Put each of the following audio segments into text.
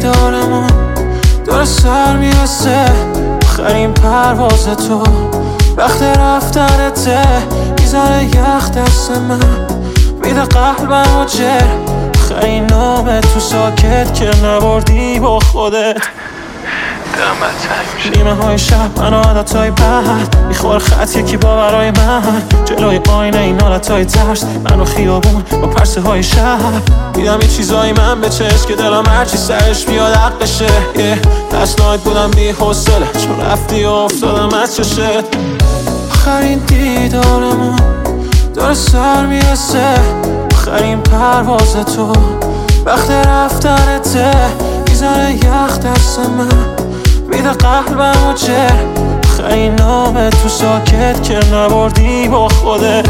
دیدارمون داره سر میرسه، آخرین پرواز تو وقت رفتنته، میزنه یخ دست من، میده قلبم و جر، آخرین نامه تو ساکت که نبردی با خودت. نیمه های شب من عادتهای بد، میخور خط یکی باورای من، جلوی آینه این حالتهای ترس، منو خیابون با پرسه های شب، دیدم یه چیزایی من به چشم که دلم هرچی سرش بیاد حقشه. پس نایت بودم بی حوصله چون رفتی و افتادم از چشت. آخرین دیدارمون داره سر میرسه، آخرین پرواز تو وقت رفتنته، میزنه یخ دست من، میده قلبم و جر، آخرین نامه تو ساکت که نبردی با خودت.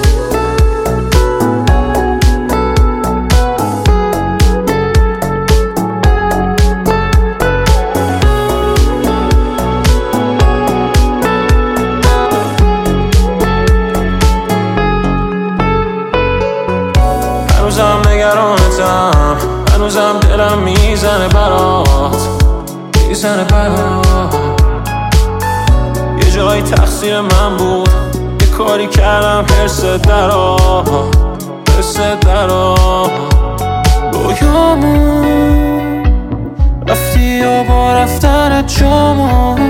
هنوزم نگرانتم، هنوزم دلم میزنه برات، میزنه برات. یه جایی تقصیر من بود، یه کاری کردم حرست درا، حرست درا. رویامون رفتی و با رفتن جامون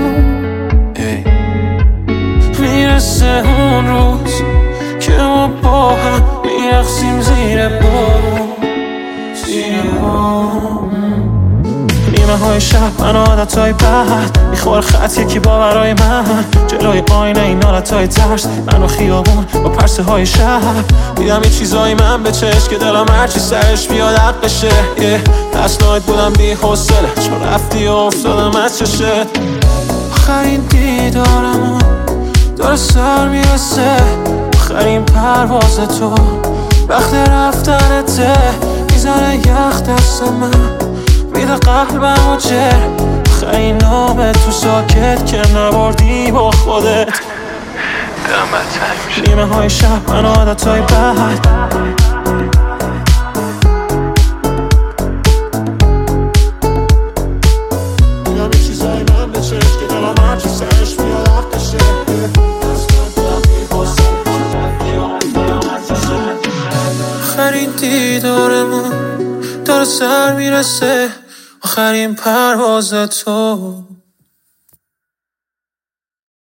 میرسه اون روز که ما با هم میرقصیم زیر بارون، زیر بارون. نیمه های شب من عادتهای بد، میخور خط یکی باورای من، جلوی آینه این حالتهای ترس، منو خیابون با پرسه های شب، دیدم یه چیزایی من به چشم که دلم هرچی سرش بیاد حقشه. پس نایت بودم بی حوصله چون رفتی و افتادم از چشت. آخرین دیدارمون داره سر میرسه، آخرین پرواز تو وقت رفتنته، میزنه یخ دست من، میده قلبم و جر، آخرین نامه تو ساکت که نبردی با خودت. نیمه های شب من عادتهای بد، دیدم یه چیزایی من به چشم که دلم هرچی سرش بیاد حقشه. آخرین دیدارمون داره سر میرسه، آخرین پرواز تو